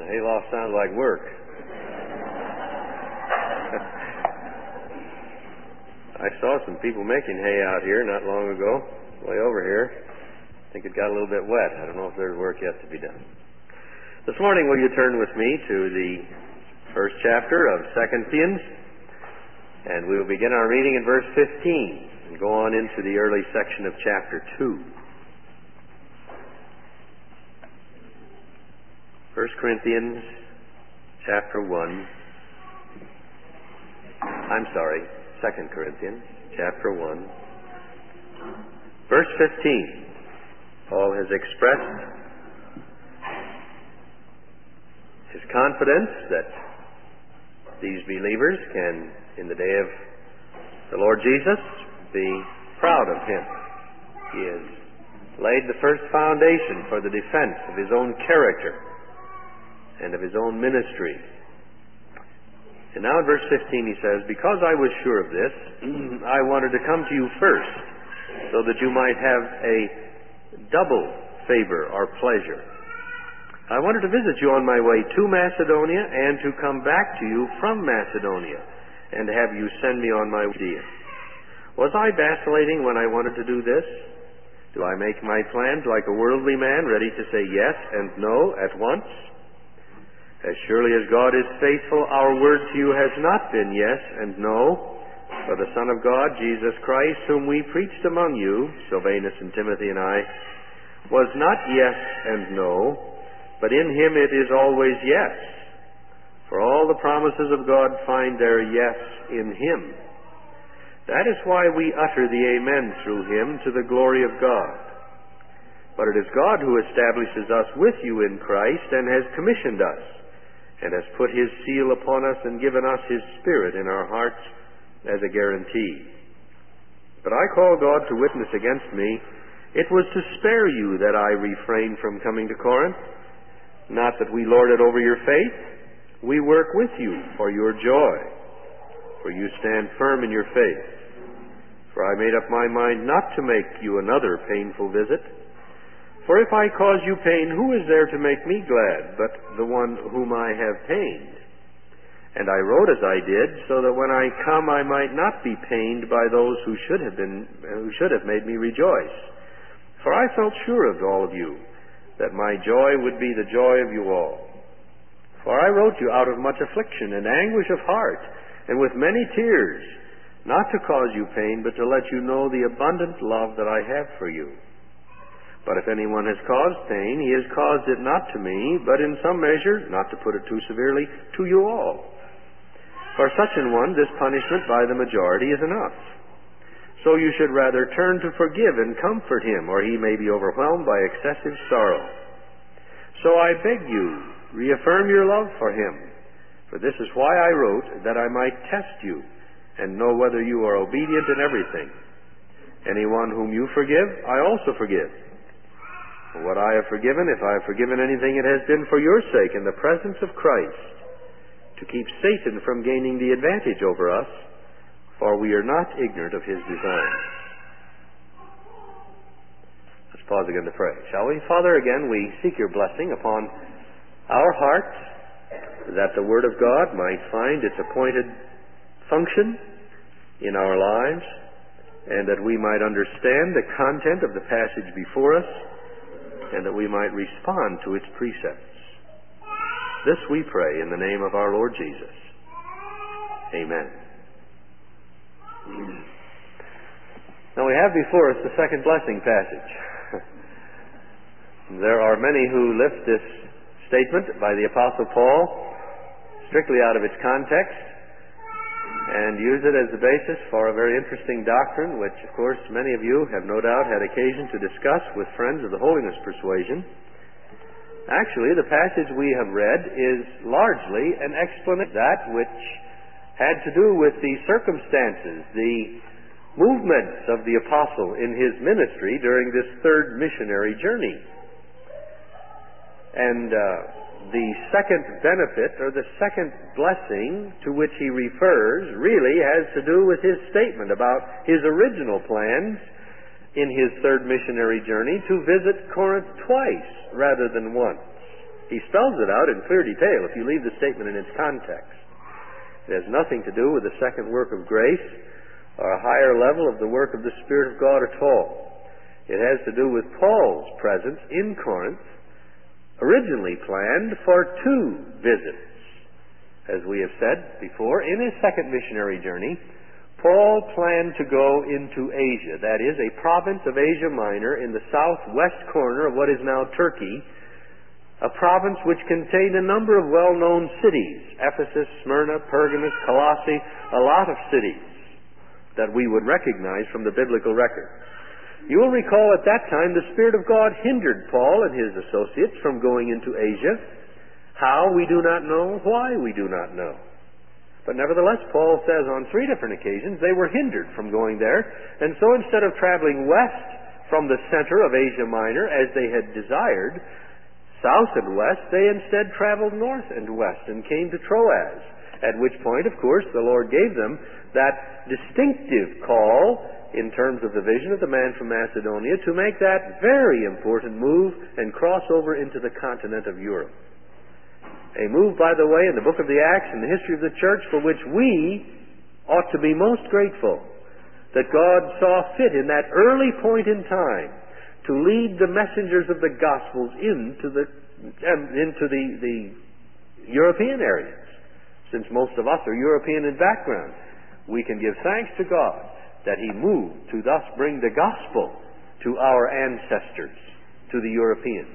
Hayloft sounds like work. I saw some people making hay out here not long ago, way over here. I think it got a little bit wet. I don't know if there's work yet to be done. This morning, will you turn with me to the first chapter of 2 Corinthians, and we will begin our reading in verse 15 and go on into the early section of chapter 2. 1 Corinthians chapter 1. 2 Corinthians chapter 1. Verse 15. Paul has expressed his confidence that these believers can, in the day of the Lord Jesus, be proud of him. He has laid the first foundation for the defense of his own character and of his own ministry. And now in verse 15 he says, "Because I was sure of this, I wanted to come to you first, so that you might have a double favor or pleasure. I wanted to visit you on my way to Macedonia, and to come back to you from Macedonia, and have you send me on my way. Was I vacillating when I wanted to do this? Do I make my plans like a worldly man, ready to say yes and no at once? As surely as God is faithful, our word to you has not been yes and no. For the Son of God, Jesus Christ, whom we preached among you, Silvanus and Timothy and I, was not yes and no, but in him it is always yes. For all the promises of God find their yes in him. That is why we utter the amen through him to the glory of God. But it is God who establishes us with you in Christ and has commissioned us, and has put his seal upon us and given us his Spirit in our hearts as a guarantee. But I call God to witness against me, it was to spare you that I refrained from coming to Corinth. Not that we lord it over your faith. We work with you for your joy, for you stand firm in your faith. For I made up my mind not to make you another painful visit. For if I cause you pain, who is there to make me glad but the one whom I have pained? And I wrote as I did, so that when I come I might not be pained by those who should have made me rejoice. For I felt sure of all of you, that my joy would be the joy of you all. For I wrote you out of much affliction and anguish of heart, and with many tears, not to cause you pain, but to let you know the abundant love that I have for you. But if anyone has caused pain, he has caused it not to me, but in some measure, not to put it too severely, to you all. For such an one, this punishment by the majority is enough. So you should rather turn to forgive and comfort him, or he may be overwhelmed by excessive sorrow. So I beg you, reaffirm your love for him. For this is why I wrote, that I might test you, and know whether you are obedient in everything. Anyone whom you forgive, I also forgive. For what I have forgiven, if I have forgiven anything, it has been for your sake in the presence of Christ, to keep Satan from gaining the advantage over us, for we are not ignorant of his design." Let's pause again to pray, shall we? Father, again we seek your blessing upon our hearts, that the Word of God might find its appointed function in our lives, and that we might understand the content of the passage before us, and that we might respond to its precepts. This we pray in the name of our Lord Jesus. Amen. Now we have before us the second blessing passage. There are many who lift this statement by the Apostle Paul strictly out of its context and use it as the basis for a very interesting doctrine, which, of course, many of you have no doubt had occasion to discuss with friends of the holiness persuasion. Actually, the passage we have read is largely an explanation of that which had to do with the circumstances, the movements of the apostle in his ministry during this third missionary journey. And the second benefit, or the second blessing to which he refers, really has to do with his statement about his original plans in his third missionary journey to visit Corinth twice rather than once. He spells it out in clear detail if you leave the statement in its context. It has nothing to do with the second work of grace or a higher level of the work of the Spirit of God at all. It has to do with Paul's presence in Corinth, originally planned for 2 visits. As we have said before, in his second missionary journey, Paul planned to go into Asia, that is, a province of Asia Minor in the southwest corner of what is now Turkey, a province which contained a number of well-known cities, Ephesus, Smyrna, Pergamos, Colossae, a lot of cities that we would recognize from the biblical record. You will recall at that time the Spirit of God hindered Paul and his associates from going into Asia. How, we do not know. Why, we do not know. But nevertheless, Paul says on 3 different occasions they were hindered from going there, and so instead of traveling west from the center of Asia Minor as they had desired, south and west, they instead traveled north and west and came to Troas, at which point, of course, the Lord gave them that distinctive call in terms of the vision of the man from Macedonia to make that very important move and cross over into the continent of Europe. A move, by the way, in the book of the Acts and the history of the church for which we ought to be most grateful that God saw fit in that early point in time to lead the messengers of the Gospels into the European areas. Since most of us are European in background, we can give thanks to God that He moved to thus bring the Gospel to our ancestors, to the Europeans.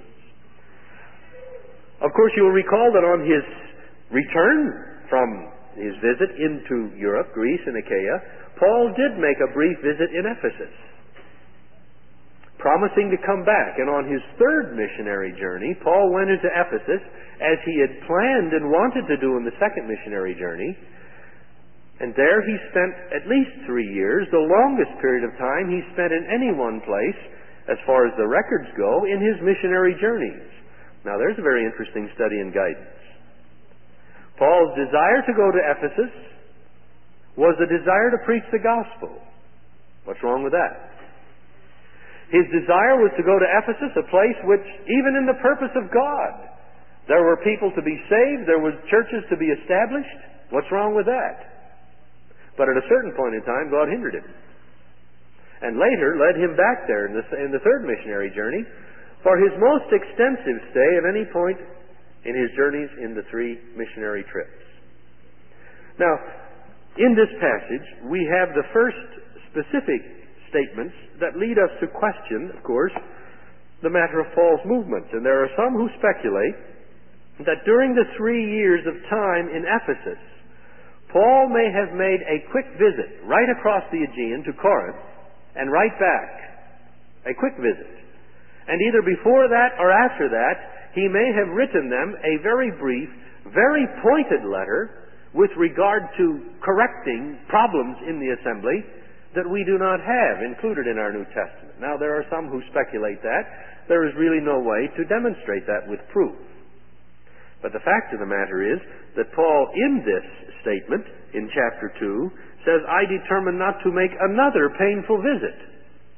Of course, you will recall that on his return from his visit into Europe, Greece and Achaia, Paul did make a brief visit in Ephesus, promising to come back. And on his 3rd missionary journey, Paul went into Ephesus as he had planned and wanted to do in the 2nd missionary journey. And there he spent at least 3 years, the longest period of time he spent in any one place, as far as the records go, in his missionary journeys. Now there's a very interesting study and guidance. Paul's desire to go to Ephesus was a desire to preach the gospel. What's wrong with that? His desire was to go to Ephesus, a place which, even in the purpose of God, there were people to be saved, there were churches to be established. What's wrong with that? But at a certain point in time, God hindered him. And later led him back there in the 3rd missionary journey for his most extensive stay at any point in his journeys in the 3 missionary trips. Now, in this passage, we have the first specific statements that lead us to question, of course, the matter of Paul's movement. And there are some who speculate that during the 3 years of time in Ephesus, Paul may have made a quick visit right across the Aegean to Corinth and right back. A quick visit. And either before that or after that, he may have written them a very brief, very pointed letter with regard to correcting problems in the assembly that we do not have included in our New Testament. Now, there are some who speculate that. There is really no way to demonstrate that with proof. But the fact of the matter is that Paul, in this statement, in chapter 2, says, I determined not to make another painful visit.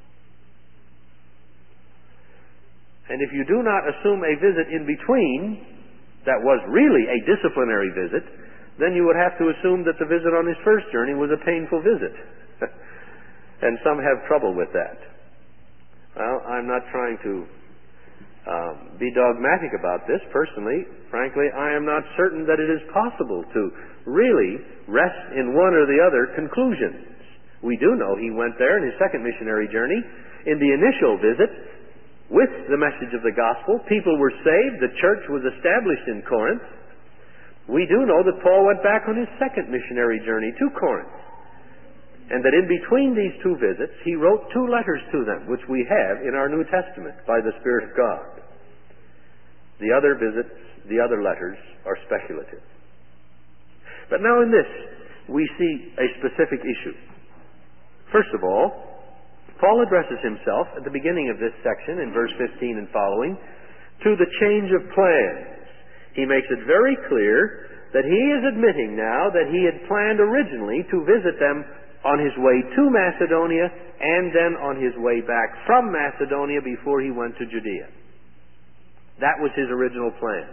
And if you do not assume a visit in between that was really a disciplinary visit, then you would have to assume that the visit on his first journey was a painful visit. And some have trouble with that. Well, I'm not trying to be dogmatic about this. Personally, frankly, I am not certain that it is possible to really rest in one or the other conclusions. We do know he went there in his 2nd missionary journey. In the initial visit, with the message of the gospel, people were saved, the church was established in Corinth. We do know that Paul went back on his 2nd missionary journey to Corinth, and that in between these 2 visits, he wrote 2 letters to them, which we have in our New Testament by the Spirit of God. The other visits, the other letters, are speculative. But now in this, we see a specific issue. First of all, Paul addresses himself at the beginning of this section, in verse 15 and following, to the change of plans. He makes it very clear that he is admitting now that he had planned originally to visit them on his way to Macedonia and then on his way back from Macedonia before he went to Judea. That was his original plan.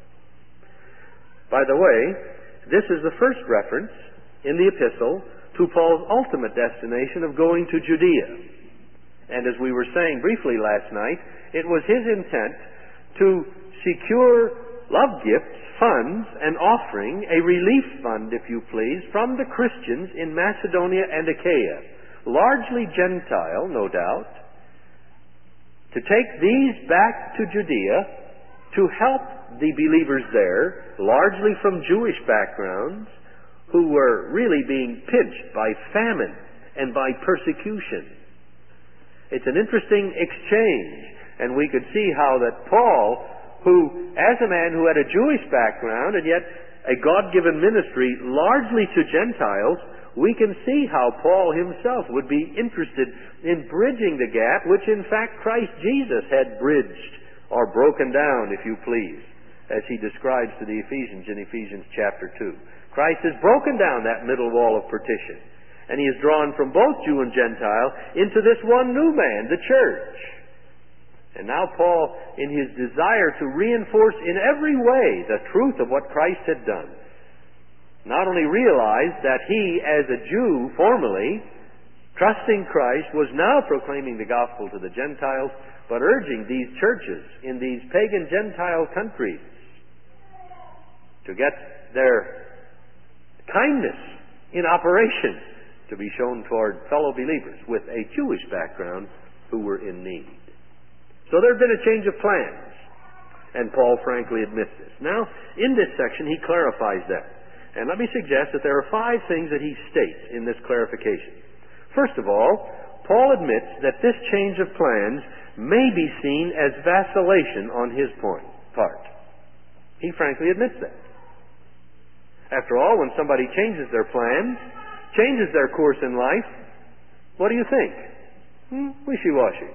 By the way, this is the first reference in the epistle to Paul's ultimate destination of going to Judea. And as we were saying briefly last night, it was his intent to secure love gifts, funds, and offering, a relief fund, if you please, from the Christians in Macedonia and Achaia, largely Gentile, no doubt, to take these back to Judea to help the believers there, largely from Jewish backgrounds, who were really being pinched by famine and by persecution. It's an interesting exchange, and we could see how that Paul, who, as a man who had a Jewish background and yet a God-given ministry largely to Gentiles, we can see how Paul himself would be interested in bridging the gap which in fact Christ Jesus had bridged, or broken down, if you please, as he describes to the Ephesians in Ephesians chapter 2. Christ has broken down that middle wall of partition, and he has drawn from both Jew and Gentile into this one new man, the church. And now Paul, in his desire to reinforce in every way the truth of what Christ had done, not only realized that he, as a Jew formerly, trusting Christ, was now proclaiming the gospel to the Gentiles, but urging these churches in these pagan Gentile countries to get their kindness in operation to be shown toward fellow believers with a Jewish background who were in need. So there had been a change of plans, and Paul frankly admits this. Now, in this section, he clarifies that. And let me suggest that there are 5 things that he states in this clarification. First of all, Paul admits that this change of plans may be seen as vacillation on his part. He frankly admits that. After all, when somebody changes their plans, changes their course in life, what do you think? Wishy-washy.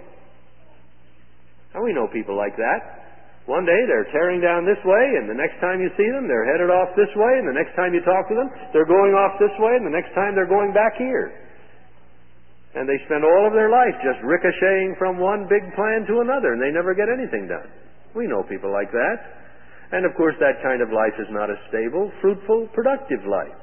Now, we know people like that. One day they're tearing down this way, and the next time you see them, they're headed off this way, and the next time you talk to them, they're going off this way, and the next time they're going back here. And they spend all of their life just ricocheting from one big plan to another, and they never get anything done. We know people like that. And of course, that kind of life is not a stable, fruitful, productive life.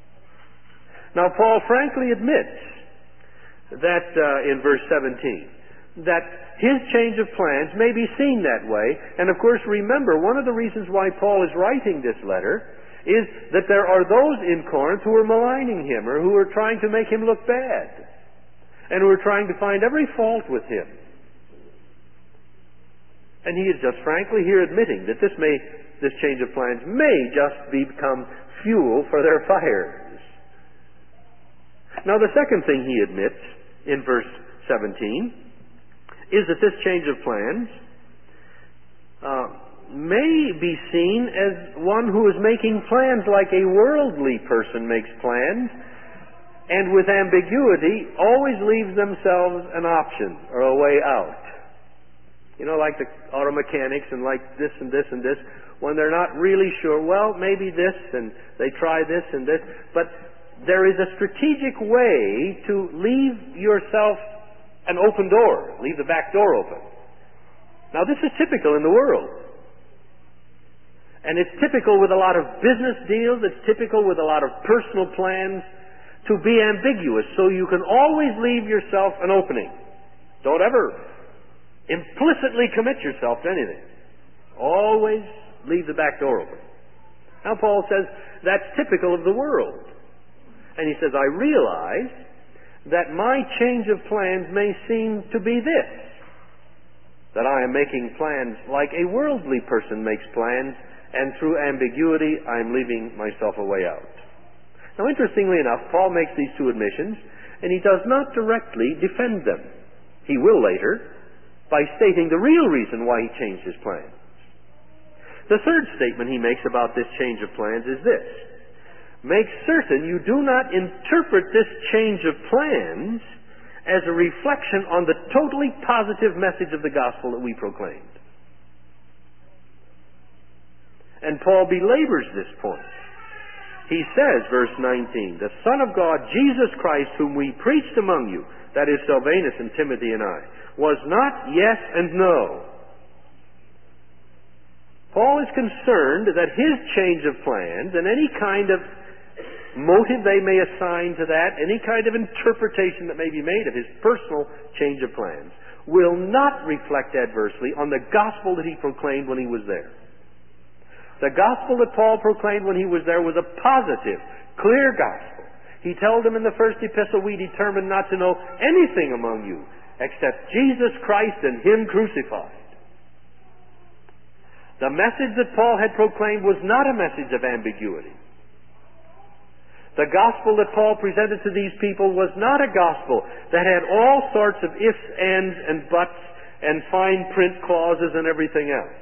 Now, Paul frankly admits that in verse 17, that his change of plans may be seen that way. And of course, remember, one of the reasons why Paul is writing this letter is that there are those in Corinth who are maligning him, or who are trying to make him look bad, and who are trying to find every fault with him. And he is just frankly here admitting that this change of plans may just become fuel for their fires. Now, the second thing he admits in verse 17 is that this change of plans may be seen as one who is making plans like a worldly person makes plans, and with ambiguity always leaves themselves an option or a way out. You know, like the auto mechanics and like this and this and this, when they're not really sure, well, maybe this, and they try this and this, but there is a strategic way to leave yourself an open door, leave the back door open. Now, this is typical in the world. And it's typical with a lot of business deals, it's typical with a lot of personal plans to be ambiguous, so you can always leave yourself an opening. Don't ever implicitly commit yourself to anything. Always leave the back door open. Now, Paul says that's typical of the world. And he says, I realize that my change of plans may seem to be this, that I am making plans like a worldly person makes plans, and through ambiguity I'm leaving myself a way out. Now, interestingly enough, Paul makes these 2 admissions, and he does not directly defend them. He will later, by stating the real reason why he changed his plans. The third statement he makes about this change of plans is this: make certain you do not interpret this change of plans as a reflection on the totally positive message of the gospel that we proclaimed. And Paul belabors this point. He says, verse 19, the Son of God, Jesus Christ, whom we preached among you, that is Silvanus and Timothy and I, was not yes and no. Paul is concerned that his change of plans and any kind of motive they may assign to that, any kind of interpretation that may be made of his personal change of plans, will not reflect adversely on the gospel that he proclaimed when he was there. The gospel that Paul proclaimed when he was there was a positive, clear gospel. He told them in the first epistle, "We determined not to know anything among you except Jesus Christ and Him crucified." The message that Paul had proclaimed was not a message of ambiguity. The gospel that Paul presented to these people was not a gospel that had all sorts of ifs, ands, and buts, and fine print clauses and everything else.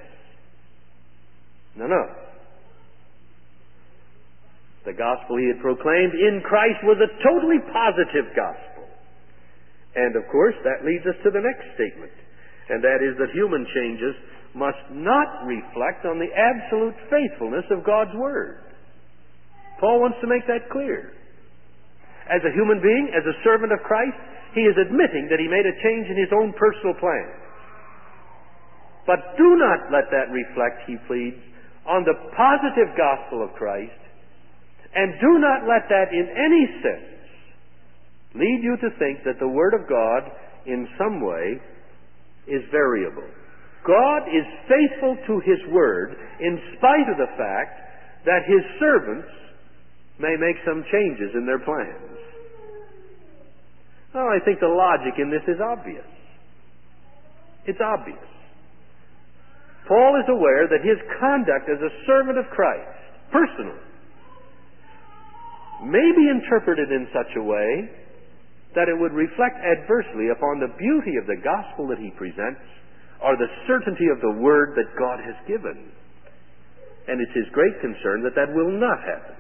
No. The gospel he had proclaimed in Christ was a totally positive gospel. And of course, that leads us to the next statement, and that is that human changes must not reflect on the absolute faithfulness of God's Word. Paul wants to make that clear. As a human being, as a servant of Christ, he is admitting that he made a change in his own personal plan. But do not let that reflect, he pleads, on the positive gospel of Christ, and do not let that in any sense lead you to think that the Word of God in some way is variable. God is faithful to His Word in spite of the fact that His servants may make some changes in their plans. Well, I think the logic in this is obvious. It's obvious. Paul is aware that his conduct as a servant of Christ, personally, may be interpreted in such a way that it would reflect adversely upon the beauty of the gospel that he presents or the certainty of the Word that God has given. And it's his great concern that that will not happen.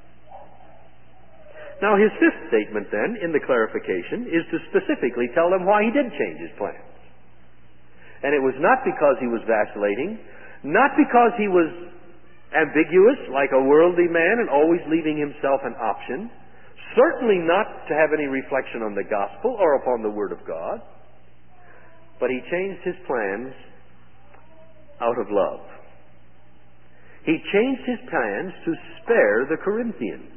Now, his fifth statement then, in the clarification, is to specifically tell them why he did change his plans. And it was not because he was vacillating, not because he was ambiguous like a worldly man and always leaving himself an option, certainly not to have any reflection on the gospel or upon the Word of God, but he changed his plans out of love. He changed his plans to spare the Corinthians.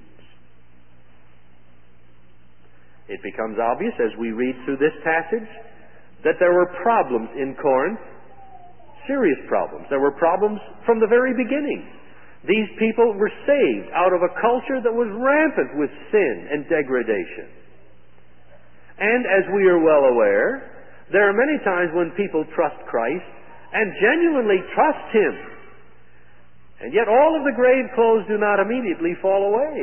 It becomes obvious as we read through this passage that there were problems in Corinth, serious problems. There were problems from the very beginning. These people were saved out of a culture that was rampant with sin and degradation. And as we are well aware, there are many times when people trust Christ and genuinely trust Him. And yet all of the grave clothes do not immediately fall away.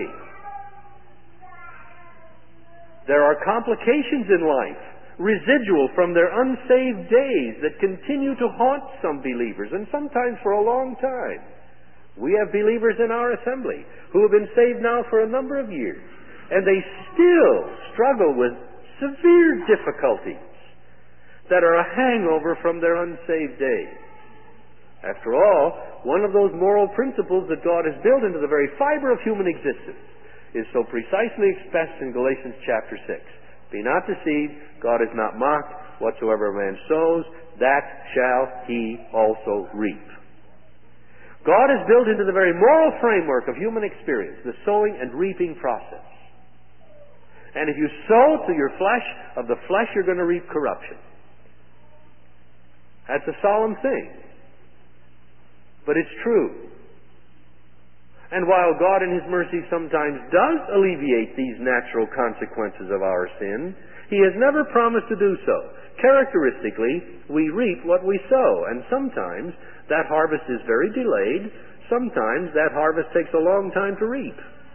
There are complications in life, residual from their unsaved days, that continue to haunt some believers, and sometimes for a long time. We have believers in our assembly who have been saved now for a number of years, and they still struggle with severe difficulties that are a hangover from their unsaved days. After all, one of those moral principles that God has built into the very fiber of human existence is so precisely expressed in Galatians chapter 6. Be not deceived, God is not mocked. Whatsoever a man sows, that shall he also reap. God has built into the very moral framework of human experience the sowing and reaping process. And if you sow to your flesh, of the flesh you're going to reap corruption. That's a solemn thing. But it's true. And while God in His mercy sometimes does alleviate these natural consequences of our sin, He has never promised to do so. Characteristically, we reap what we sow, and sometimes that harvest is very delayed. Sometimes that harvest takes a long time to reap.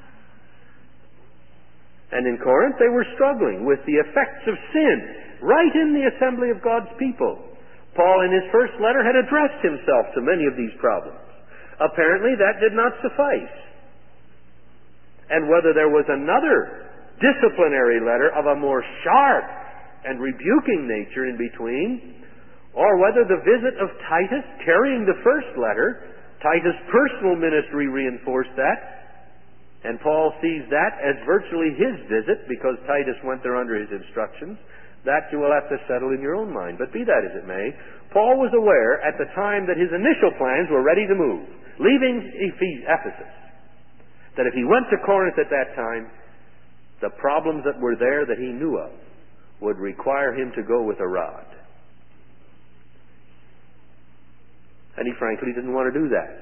And in Corinth, they were struggling with the effects of sin right in the assembly of God's people. Paul, in his first letter, had addressed himself to many of these problems. Apparently, that did not suffice. And whether there was another disciplinary letter of a more sharp and rebuking nature in between, or whether the visit of Titus carrying the first letter, Titus' personal ministry reinforced that, and Paul sees that as virtually his visit because Titus went there under his instructions. That you will have to settle in your own mind. But be that as it may, Paul was aware at the time that his initial plans were ready to move, leaving Ephesus, that if he went to Corinth at that time, the problems that were there that he knew of would require him to go with a rod. And he frankly didn't want to do that.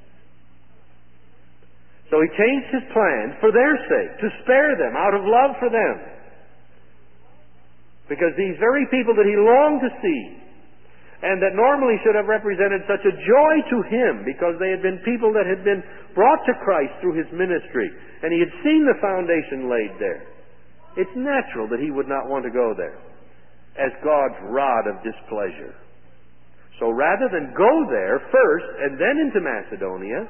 So he changed his plans for their sake, to spare them, out of love for them. Because these very people that he longed to see, and that normally should have represented such a joy to him, because they had been people that had been brought to Christ through his ministry, and he had seen the foundation laid there. It's natural that he would not want to go there as God's rod of displeasure. So rather than go there first and then into Macedonia,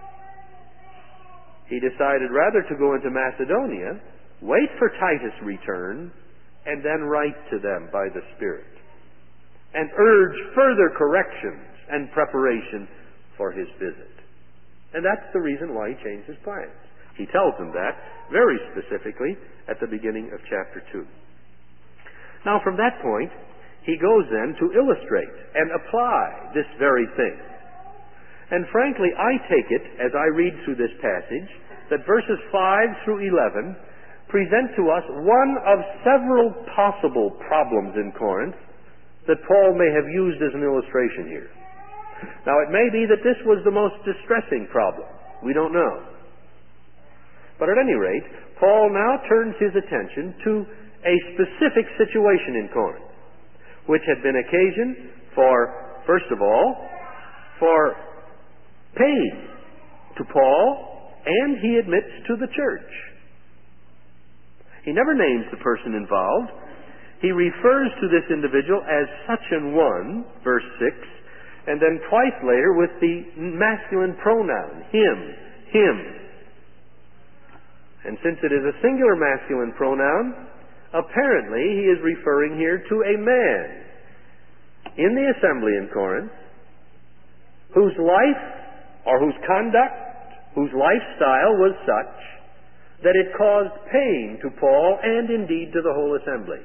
he decided rather to go into Macedonia, wait for Titus' return, and then write to them by the Spirit, and urge further corrections and preparation for his visit. And that's the reason why he changed his plans. He tells them that very specifically at the beginning of chapter 2. Now from that point, he goes then to illustrate and apply this very thing. And frankly, I take it, as I read through this passage, that verses 5 through 11 present to us one of several possible problems in Corinth that Paul may have used as an illustration here. Now, it may be that this was the most distressing problem. We don't know. But at any rate, Paul now turns his attention to a specific situation in Corinth, which had been occasion for, first of all, for pain to Paul, and he admits to the church. He never names the person involved. He refers to this individual as such an one, verse 6, and then twice later with the masculine pronoun, him. And since it is a singular masculine pronoun, apparently he is referring here to a man in the assembly in Corinth whose life or whose conduct, whose lifestyle was such that it caused pain to Paul and indeed to the whole assembly.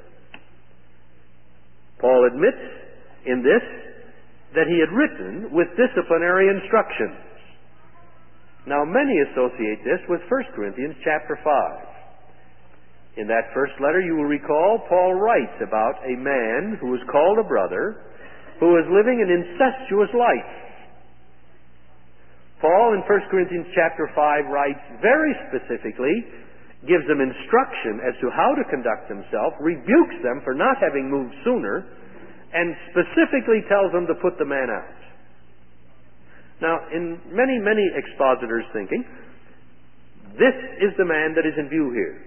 Paul admits in this that he had written with disciplinary instructions. Now many associate this with 1 Corinthians chapter 5. In that first letter, you will recall, Paul writes about a man who was called a brother who was living an incestuous life. Paul in 1 Corinthians chapter 5 writes very specifically, gives them instruction as to how to conduct themselves, rebukes them for not having moved sooner, and specifically tells them to put the man out. Now, in many expositors' thinking, this is the man that is in view here.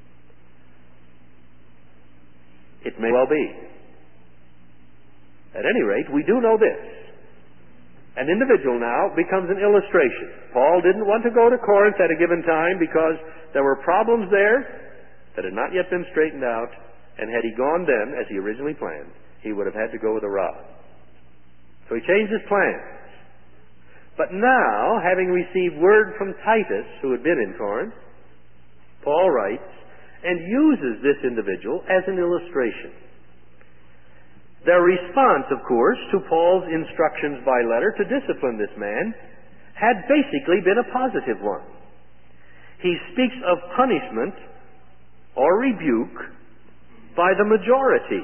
It may well be. At any rate, we do know this. An individual now becomes an illustration. Paul didn't want to go to Corinth at a given time because there were problems there that had not yet been straightened out, and had he gone then, as he originally planned, he would have had to go with a rod. So he changed his plans. But now, having received word from Titus, who had been in Corinth, Paul writes and uses this individual as an illustration. Their response, of course, to Paul's instructions by letter to discipline this man had basically been a positive one. He speaks of punishment or rebuke by the majority.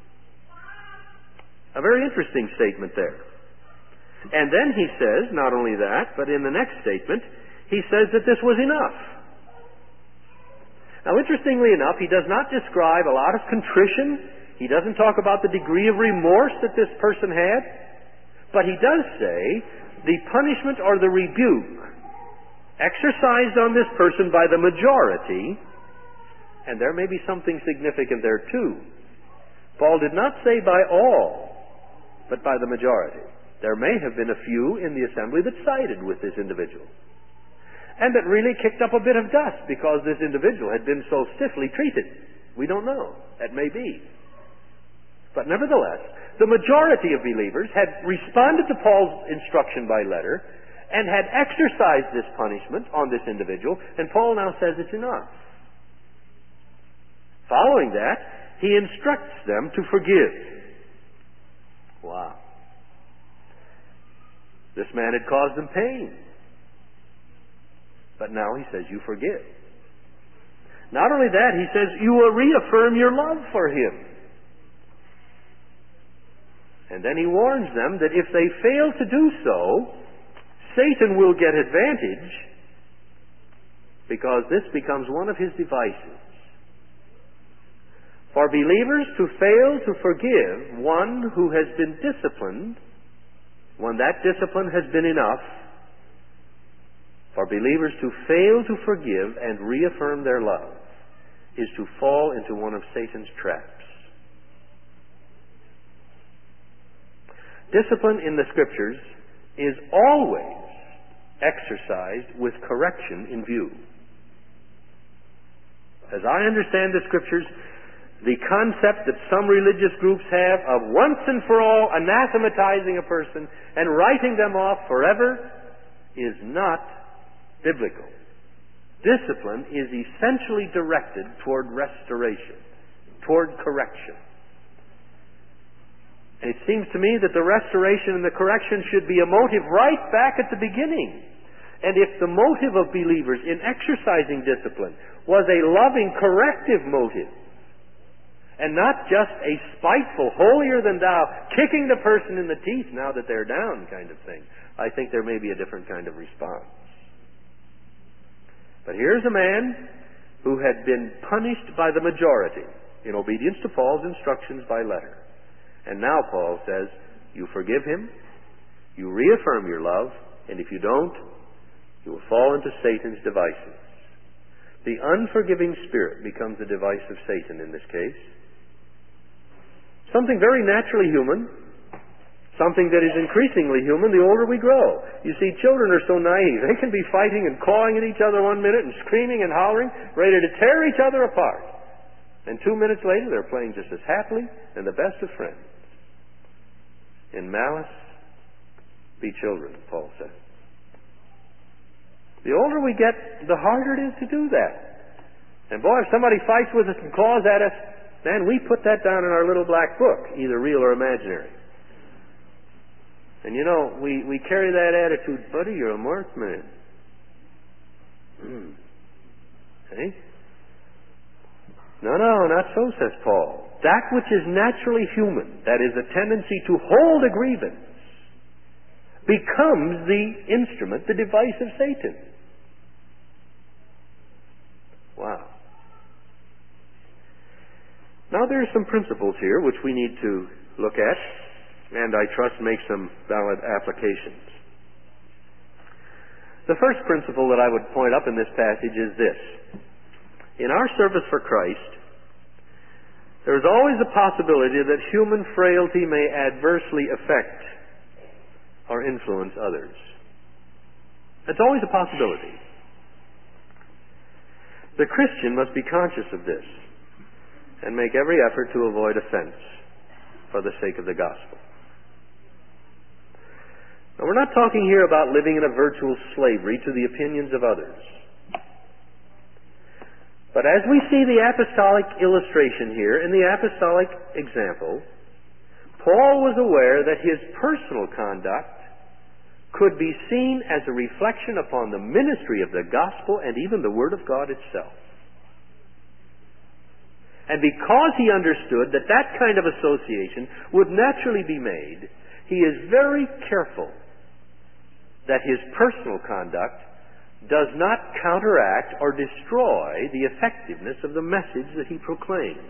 A very interesting statement there. And then he says, not only that, but in the next statement, he says that this was enough. Now, interestingly enough, he does not describe a lot of contrition. He doesn't talk about the degree of remorse that this person had, but he does say the punishment or the rebuke exercised on this person by the majority, and there may be something significant there too. Paul did not say by all, but by the majority. There may have been a few in the assembly that sided with this individual, and that really kicked up a bit of dust because this individual had been so stiffly treated. We don't know. That may be. But nevertheless, the majority of believers had responded to Paul's instruction by letter and had exercised this punishment on this individual, and Paul now says it's enough. Following that, he instructs them to forgive. Wow. This man had caused them pain. But now he says, you forgive. Not only that, he says, you will reaffirm your love for him. And then he warns them that if they fail to do so, Satan will get advantage, because this becomes one of his devices. For believers to fail to forgive one who has been disciplined, when that discipline has been enough, for believers to fail to forgive and reaffirm their love is to fall into one of Satan's traps. Discipline in the Scriptures is always exercised with correction in view. As I understand the Scriptures, the concept that some religious groups have of once and for all anathematizing a person and writing them off forever is not biblical. Discipline is essentially directed toward restoration, toward correction. And it seems to me that the restoration and the correction should be a motive right back at the beginning. And if the motive of believers in exercising discipline was a loving, corrective motive, and not just a spiteful, holier-than-thou, kicking the person in the teeth now that they're down kind of thing, I think there may be a different kind of response. But here's a man who had been punished by the majority in obedience to Paul's instructions by letter. And now Paul says, you forgive him, you reaffirm your love, and if you don't, you will fall into Satan's devices. The unforgiving spirit becomes the device of Satan in this case. Something very naturally human, something that is increasingly human the older we grow. You see, children are so naive. They can be fighting and clawing at each other 1 minute and screaming and hollering, ready to tear each other apart. And 2 minutes later, they're playing just as happily and the best of friends. In malice, be children, Paul says. The older we get, the harder it is to do that. And boy, if somebody fights with us and claws at us, man, we put that down in our little black book, either real or imaginary. And you know, we carry that attitude, buddy, you're a marked man. Hey? No, not so, says Paul. That which is naturally human, that is a tendency to hold a grievance, becomes the instrument, the device of Satan. Wow. Now there are some principles here which we need to look at, and I trust make some valid applications. The first principle that I would point up in this passage is this. In our service for Christ, there is always a possibility that human frailty may adversely affect or influence others. It's always a possibility. The Christian must be conscious of this and make every effort to avoid offense for the sake of the gospel. Now, we're not talking here about living in a virtual slavery to the opinions of others. But as we see the apostolic illustration here, in the apostolic example, Paul was aware that his personal conduct could be seen as a reflection upon the ministry of the gospel and even the Word of God itself. And because he understood that that kind of association would naturally be made, he is very careful that his personal conduct does not counteract or destroy the effectiveness of the message that he proclaimed.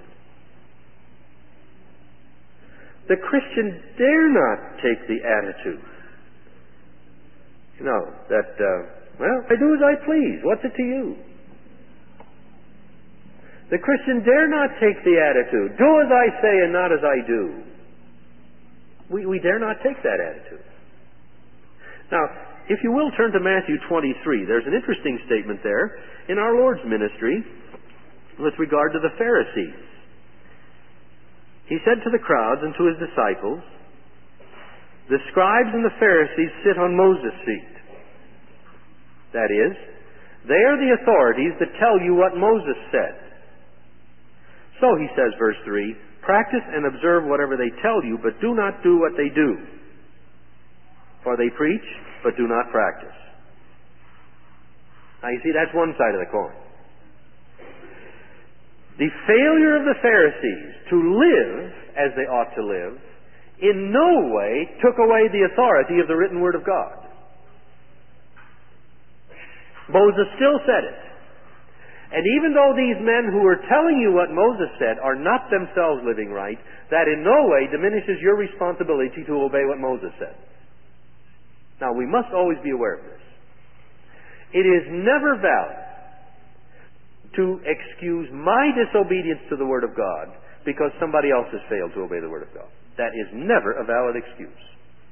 The Christian dare not take the attitude, that, I do as I please. What's it to you? The Christian dare not take the attitude, do as I say and not as I do. We dare not take that attitude. Now, if you will, turn to Matthew 23. There's an interesting statement there in our Lord's ministry with regard to the Pharisees. He said to the crowds and to his disciples, the scribes and the Pharisees sit on Moses' seat. That is, they are the authorities that tell you what Moses said. So, he says, verse 3, practice and observe whatever they tell you, but do not do what they do. For they preach, but do not practice. Now, you see, that's one side of the coin. The failure of the Pharisees to live as they ought to live in no way took away the authority of the written Word of God. Moses still said it. And even though these men who are telling you what Moses said are not themselves living right, that in no way diminishes your responsibility to obey what Moses said. Now, we must always be aware of this. It is never valid to excuse my disobedience to the Word of God because somebody else has failed to obey the Word of God. That is never a valid excuse.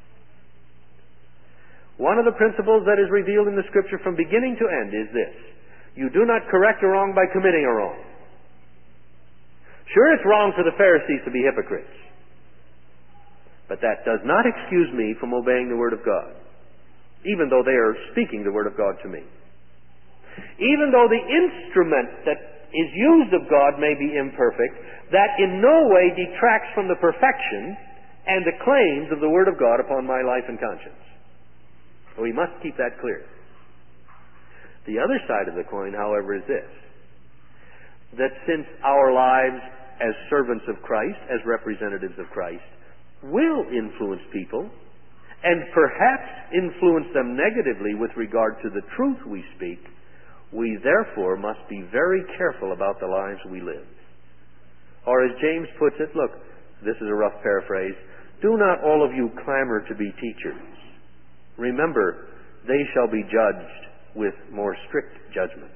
One of the principles that is revealed in the Scripture from beginning to end is this. You do not correct a wrong by committing a wrong. Sure, it's wrong for the Pharisees to be hypocrites. But that does not excuse me from obeying the Word of God, even though they are speaking the Word of God to me. Even though the instrument that is used of God may be imperfect, that in no way detracts from the perfection and the claims of the Word of God upon my life and conscience. We must keep that clear. The other side of the coin, however, is this. That since our lives as servants of Christ, as representatives of Christ, will influence people, and perhaps influence them negatively with regard to the truth we speak, we therefore must be very careful about the lives we live. Or as James puts it, look, this is a rough paraphrase, do not all of you clamor to be teachers. Remember, they shall be judged with more strict judgment.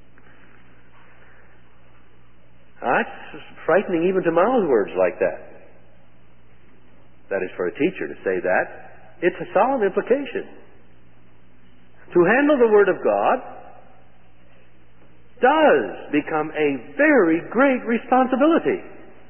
That's frightening even to mouth words like that. That is, for a teacher to say that. It's a solemn implication. To handle the Word of God does become a very great responsibility.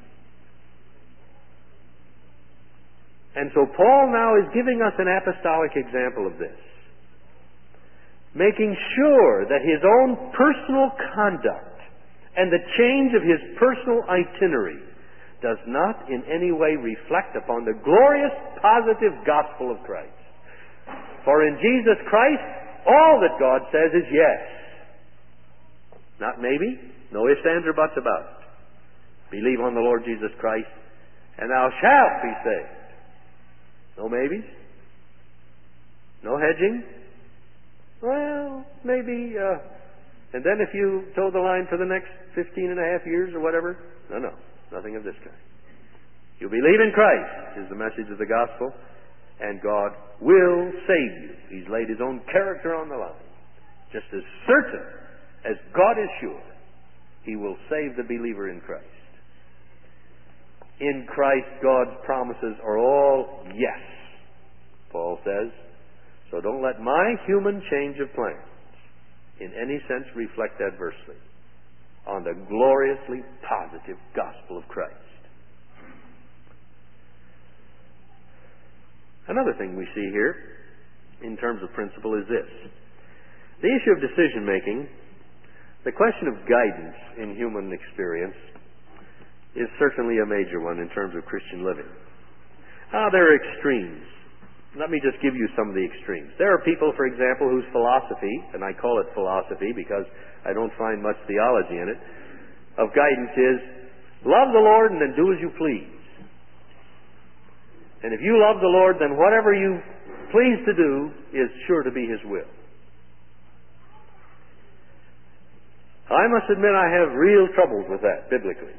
And so Paul now is giving us an apostolic example of this, making sure that his own personal conduct and the change of his personal itinerary does not in any way reflect upon the glorious, positive gospel of Christ. For in Jesus Christ, all that God says is yes. Not maybe, no ifs, ands, or buts about it. Believe on the Lord Jesus Christ, and thou shalt be saved. No maybes? No hedging? Well, maybe, and then if you toe the line for the next 15 and a half years or whatever, no, nothing of this kind. You believe in Christ is the message of the gospel, and God will save you. He's laid His own character on the line. Just as certain as God is sure, He will save the believer in Christ. In Christ, God's promises are all yes, Paul says. So don't let my human change of plans in any sense reflect adversely on the gloriously positive gospel of Christ. Another thing we see here in terms of principle is this. The issue of decision making, the question of guidance in human experience, is certainly a major one in terms of Christian living. There are extremes. Let me just give you some of the extremes. There are people, for example, whose philosophy, and I call it philosophy because I don't find much theology in it, of guidance is, love the Lord and then do as you please. And if you love the Lord, then whatever you please to do is sure to be His will. I must admit I have real troubles with that, biblically.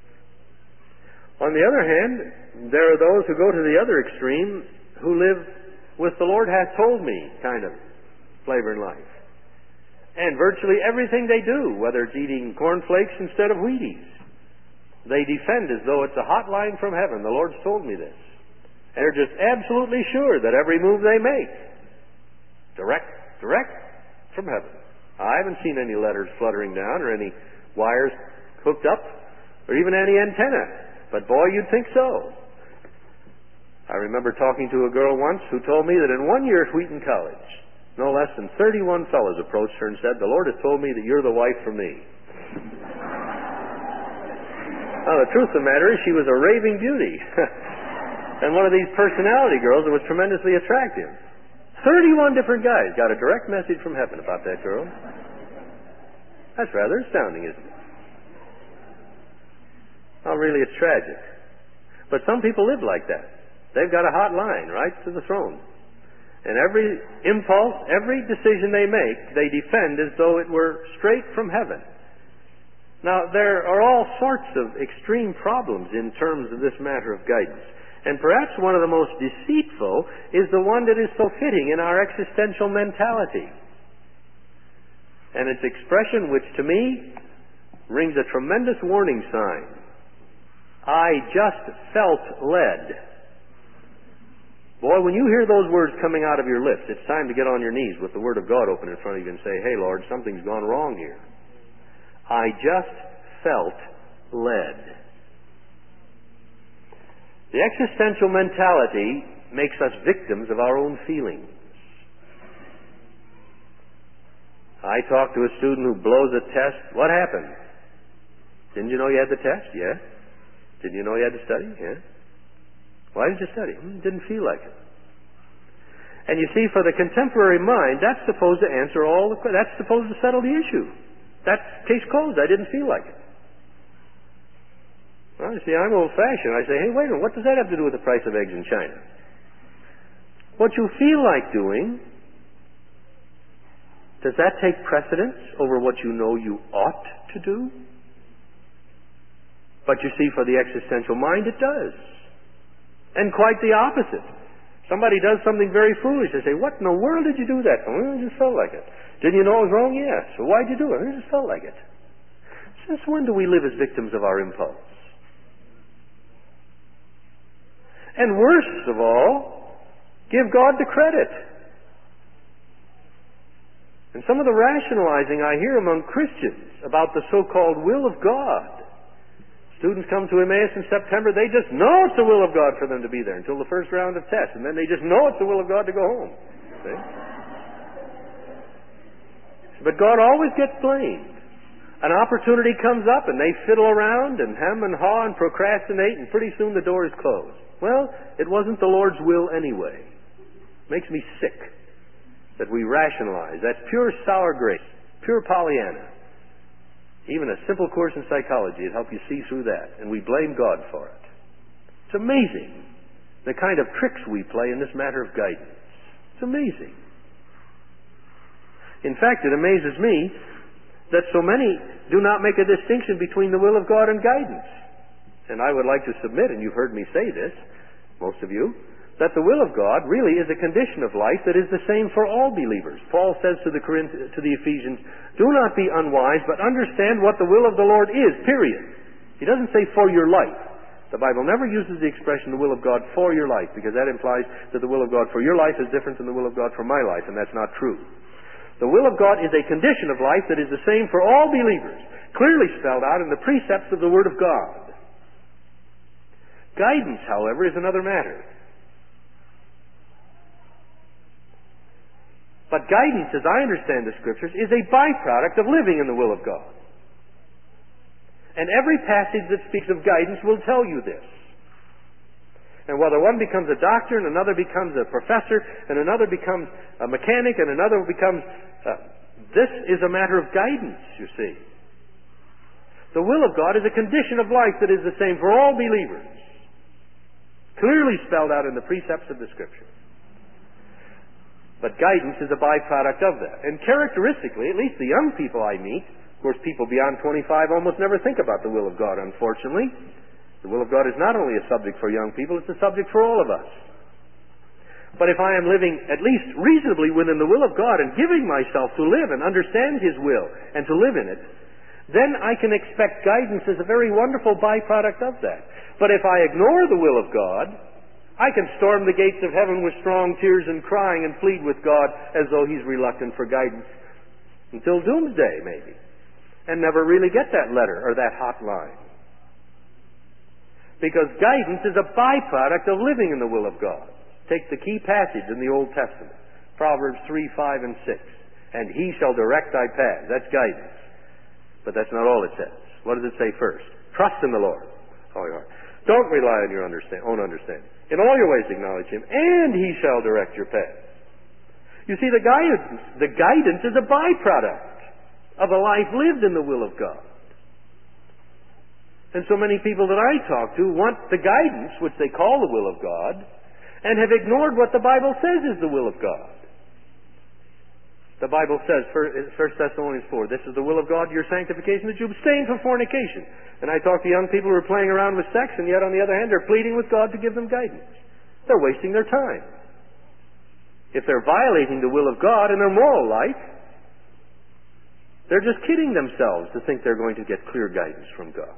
On the other hand, there are those who go to the other extreme who live with the Lord hath told me kind of flavor in life. And virtually everything they do, whether it's eating cornflakes instead of Wheaties, they defend as though it's a hotline from heaven. The Lord's told me this. And they're just absolutely sure that every move they make, direct from heaven. I haven't seen any letters fluttering down or any wires hooked up or even any antenna. But boy, you'd think so. I remember talking to a girl once who told me that in 1 year at Wheaton College, no less than 31 fellows approached her and said, "The Lord has told me that you're the wife for me." Well, the truth of the matter is she was a raving beauty. And one of these personality girls that was tremendously attractive. 31 different guys got a direct message from heaven about that girl. That's rather astounding, isn't it? Oh, really, it's tragic. But some people live like that. They've got a hot line right to the throne. And every impulse, every decision they make, they defend as though it were straight from heaven. Now, there are all sorts of extreme problems in terms of this matter of guidance. And perhaps one of the most deceitful is the one that is so fitting in our existential mentality. And its expression, which to me rings a tremendous warning sign. I just felt led. Boy, when you hear those words coming out of your lips, it's time to get on your knees with the Word of God open in front of you and say, hey, Lord, something's gone wrong here. I just felt led. The existential mentality makes us victims of our own feelings. I talked to a student who blows a test. What happened? Didn't you know you had the test? Yeah. Didn't you know you had to study? Yeah. Why didn't you study? Didn't feel like it. And you see, for the contemporary mind, that's supposed to answer all the questions. That's supposed to settle the issue. That's case closed. I didn't feel like it. Well, you see, I'm old-fashioned. I say, hey, wait a minute, what does that have to do with the price of eggs in China? What you feel like doing, does that take precedence over what you know you ought to do? But you see, for the existential mind, it does. And quite the opposite. Somebody does something very foolish. They say, what in the world did you do that for? Well, I just felt like it. Didn't you know it was wrong? Yes. So why'd you do it? I just felt like it. Since when do we live as victims of our impulse? And worst of all, give God the credit. And some of the rationalizing I hear among Christians about the so-called will of God. Students come to Emmaus in September, they just know it's the will of God for them to be there until the first round of tests, and then they just know it's the will of God to go home. See? But God always gets blamed. An opportunity comes up and they fiddle around and hem and haw and procrastinate, and pretty soon the door is closed. Well, it wasn't the Lord's will anyway. Makes me sick that we rationalize. That's pure sour grapes, pure Pollyanna. Even a simple course in psychology would help you see through that, and we blame God for it. It's amazing the kind of tricks we play in this matter of guidance. It's amazing. In fact, it amazes me that so many do not make a distinction between the will of God and guidance. And I would like to submit, and you've heard me say this, most of you, that the will of God really is a condition of life that is the same for all believers. Paul says to the Ephesians, do not be unwise, but understand what the will of the Lord is, period. He doesn't say for your life. The Bible never uses the expression the will of God for your life, because that implies that the will of God for your life is different than the will of God for my life, and that's not true. The will of God is a condition of life that is the same for all believers, clearly spelled out in the precepts of the Word of God. Guidance, however, is another matter. But guidance, as I understand the Scriptures, is a byproduct of living in the will of God. And every passage that speaks of guidance will tell you this. And whether one becomes a doctor and another becomes a professor and another becomes a mechanic and another becomes... this is a matter of guidance, you see. The will of God is a condition of life that is the same for all believers. Clearly spelled out in the precepts of the Scripture. But guidance is a byproduct of that. And characteristically, at least the young people I meet, of course people beyond 25 almost never think about the will of God, unfortunately. The will of God is not only a subject for young people, it's a subject for all of us. But if I am living at least reasonably within the will of God and giving myself to live and understand His will and to live in it, then I can expect guidance as a very wonderful byproduct of that. But if I ignore the will of God, I can storm the gates of heaven with strong tears and crying and plead with God as though He's reluctant for guidance until doomsday, maybe, and never really get that letter or that hotline. Because guidance is a byproduct of living in the will of God. Take the key passage in the Old Testament, Proverbs 3, 5, and 6. And He shall direct thy path. That's guidance. But that's not all it says. What does it say first? Trust in the Lord All your heart. Don't rely on your own understanding. In all your ways acknowledge Him, and He shall direct your path. You see, the guidance is a byproduct of a life lived in the will of God. And so many people that I talk to want the guidance, which they call the will of God, and have ignored what the Bible says is the will of God. The Bible says, 1 Thessalonians 4, this is the will of God, your sanctification, that you abstain from fornication. And I talk to young people who are playing around with sex, and yet on the other hand, they're pleading with God to give them guidance. They're wasting their time. If they're violating the will of God in their moral life, they're just kidding themselves to think they're going to get clear guidance from God.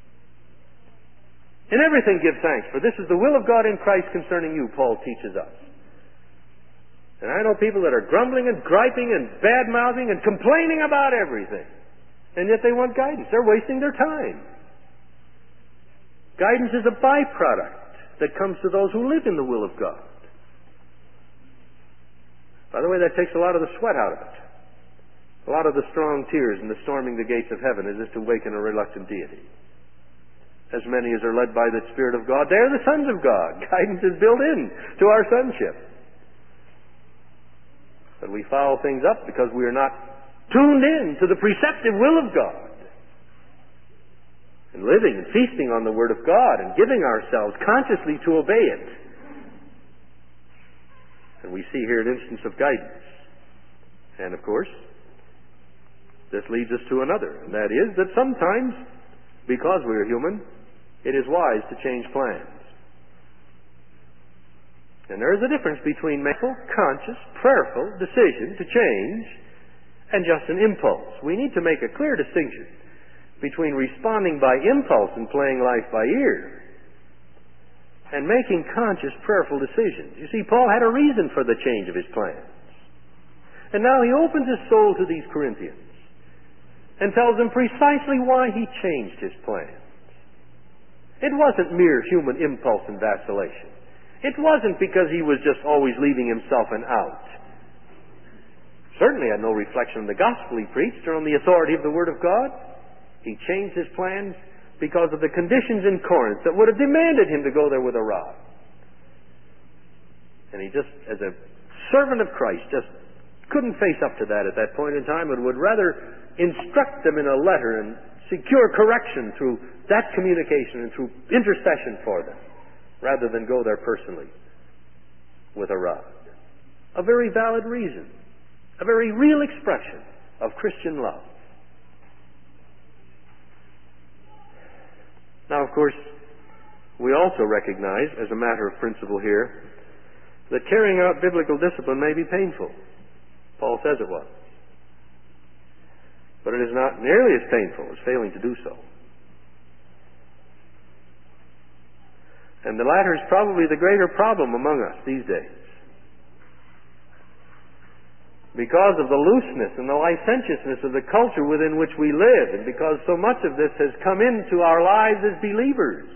In everything give thanks, for this is the will of God in Christ concerning you, Paul teaches us. And I know people that are grumbling and griping and bad-mouthing and complaining about everything. And yet they want guidance. They're wasting their time. Guidance is a byproduct that comes to those who live in the will of God. By the way, that takes a lot of the sweat out of it. A lot of the strong tears and the storming the gates of heaven is just to waken a reluctant deity. As many as are led by the Spirit of God, they're the sons of God. Guidance is built in to our sonship. But we foul things up because we are not tuned in to the preceptive will of God. And living and feasting on the Word of God and giving ourselves consciously to obey it. And we see here an instance of guidance. And of course, this leads us to another, and that is that sometimes, because we are human, it is wise to change plans. And there is a difference between mindful, conscious, prayerful decision to change and just an impulse. We need to make a clear distinction between responding by impulse and playing life by ear and making conscious, prayerful decisions. You see, Paul had a reason for the change of his plans. And now he opens his soul to these Corinthians and tells them precisely why he changed his plans. It wasn't mere human impulse and vacillation. It wasn't because he was just always leaving himself an out. Certainly had no reflection on the gospel he preached or on the authority of the Word of God. He changed his plans because of the conditions in Corinth that would have demanded him to go there with a rod. And he just, as a servant of Christ, just couldn't face up to that at that point in time and would rather instruct them in a letter and secure correction through that communication and through intercession for them, rather than go there personally with a rod. A very valid reason, a very real expression of Christian love. Now, of course, we also recognize, as a matter of principle here, that carrying out biblical discipline may be painful. Paul says it was. But it is not nearly as painful as failing to do so. And the latter is probably the greater problem among us these days. Because of the looseness and the licentiousness of the culture within which we live, and because so much of this has come into our lives as believers,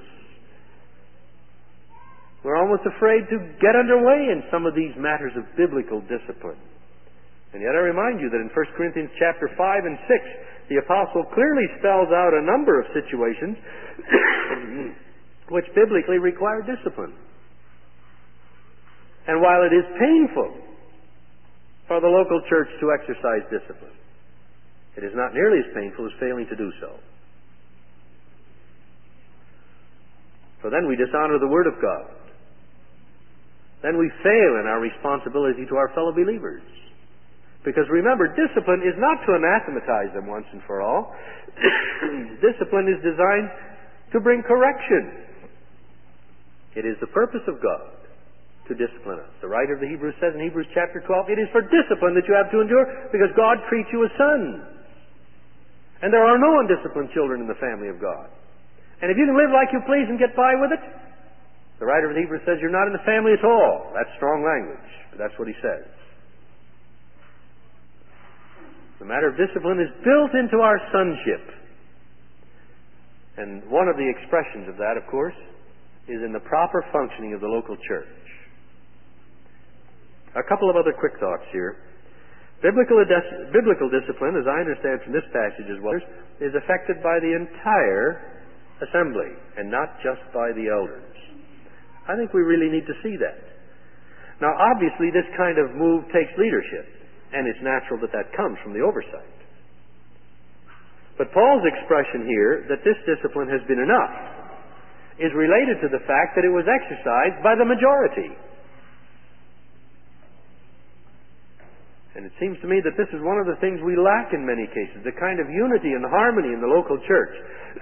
we're almost afraid to get underway in some of these matters of biblical discipline. And yet I remind you that in 1 Corinthians chapter 5 and 6, the apostle clearly spells out a number of situations which biblically require discipline. And while it is painful for the local church to exercise discipline, it is not nearly as painful as failing to do so. For then we dishonor the Word of God. Then we fail in our responsibility to our fellow believers. Because remember, discipline is not to anathematize them once and for all. Discipline is designed to bring correction. It is the purpose of God to discipline us. The writer of the Hebrews says in Hebrews chapter 12, it is for discipline that you have to endure, because God treats you as sons. And there are no undisciplined children in the family of God. And if you can live like you please and get by with it, the writer of the Hebrews says you're not in the family at all. That's strong language, but that's what he says. The matter of discipline is built into our sonship. And one of the expressions of that, of course, is in the proper functioning of the local church. A couple of other quick thoughts here. Biblical discipline, as I understand from this passage as well, is affected by the entire assembly and not just by the elders. I think we really need to see that. Now, obviously, this kind of move takes leadership, and it's natural that that comes from the oversight. But Paul's expression here, that this discipline has been enough, is related to the fact that it was exercised by the majority. And it seems to me that this is one of the things we lack in many cases, the kind of unity and harmony in the local church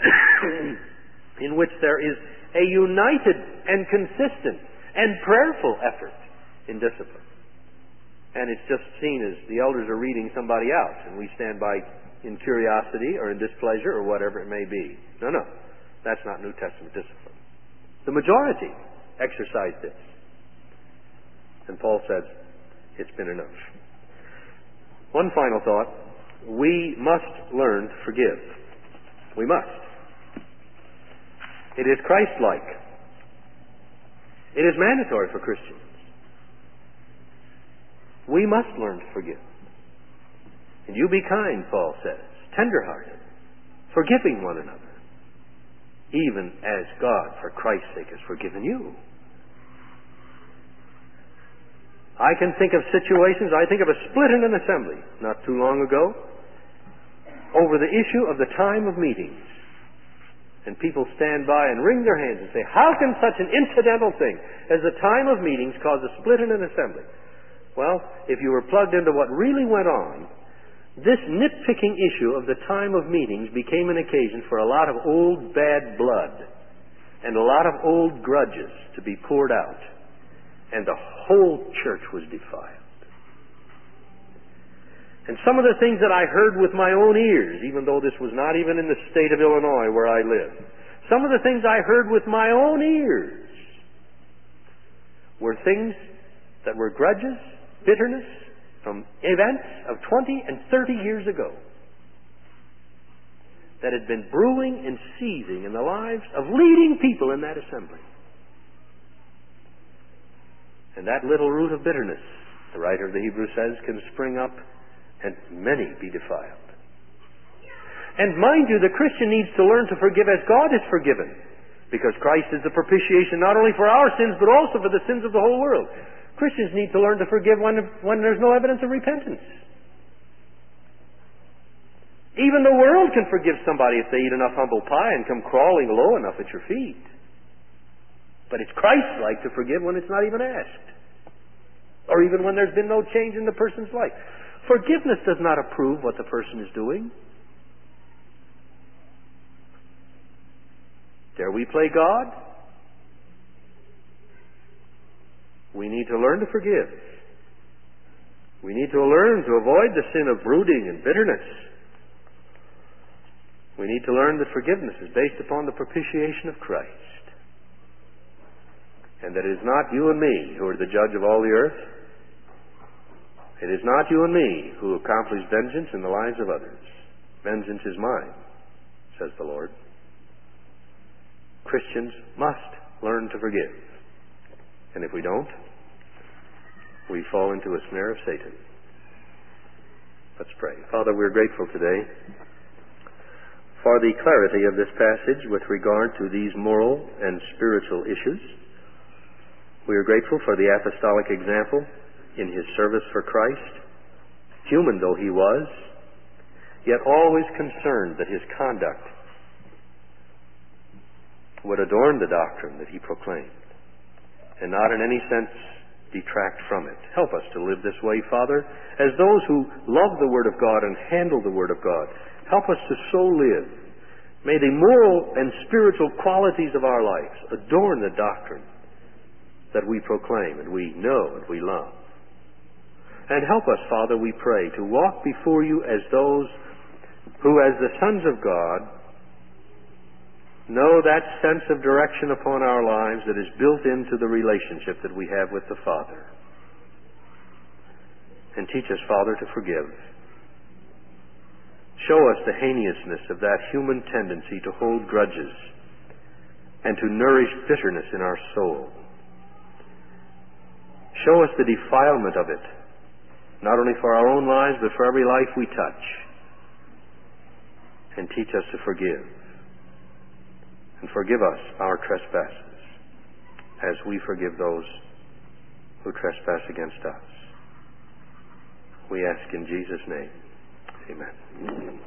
in which there is a united and consistent and prayerful effort in discipline. And it's just seen as the elders are reading somebody else, and we stand by in curiosity or in displeasure or whatever it may be. No, that's not New Testament discipline. The majority exercised this. And Paul says, it's been enough. One final thought. We must learn to forgive. We must. It is Christ-like. It is mandatory for Christians. We must learn to forgive. And you be kind, Paul says, tender-hearted, forgiving one another, even as God, for Christ's sake, has forgiven you. I can think of situations, I think of a split in an assembly not too long ago over the issue of the time of meetings. And people stand by and wring their hands and say, how can such an incidental thing as the time of meetings cause a split in an assembly? Well, if you were plugged into what really went on, this nitpicking issue of the time of meetings became an occasion for a lot of old bad blood and a lot of old grudges to be poured out. And the whole church was defiled. And some of the things that I heard with my own ears, even though this was not even in the state of Illinois where I live, some of the things I heard with my own ears were things that were grudges, bitterness from events of 20 and 30 years ago that had been brewing and seething in the lives of leading people in that assembly. And that little root of bitterness, the writer of the Hebrews says, can spring up and many be defiled. And mind you, the Christian needs to learn to forgive as God is forgiven, because Christ is the propitiation not only for our sins but also for the sins of the whole world. Christians need to learn to forgive when there's no evidence of repentance. Even the world can forgive somebody if they eat enough humble pie and come crawling low enough at your feet. But it's Christ-like to forgive when it's not even asked, or even when there's been no change in the person's life. Forgiveness does not approve what the person is doing. Dare we play God? We need to learn to forgive. We need to learn to avoid the sin of brooding and bitterness. We need to learn that forgiveness is based upon the propitiation of Christ, and that it is not you and me who are the judge of all the earth. It is not you and me who accomplish vengeance in the lives of others. Vengeance is mine, says the Lord. Christians must learn to forgive. And if we don't, we fall into a snare of Satan. Let's pray. Father, we're grateful today for the clarity of this passage with regard to these moral and spiritual issues. We are grateful for the apostolic example in his service for Christ, human though he was, yet always concerned that his conduct would adorn the doctrine that he proclaimed, and not in any sense detract from it. Help us to live this way, Father, as those who love the Word of God and handle the Word of God. Help us to so live. May the moral and spiritual qualities of our lives adorn the doctrine that we proclaim and we know and we love. And help us, Father, we pray, to walk before you as those who, as the sons of God, know that sense of direction upon our lives that is built into the relationship that we have with the Father. And teach us, Father, to forgive. Show us the heinousness of that human tendency to hold grudges and to nourish bitterness in our soul. Show us the defilement of it, not only for our own lives, but for every life we touch. And teach us to forgive. and forgive us our trespasses, as we forgive those who trespass against us. We ask in Jesus' name. Amen.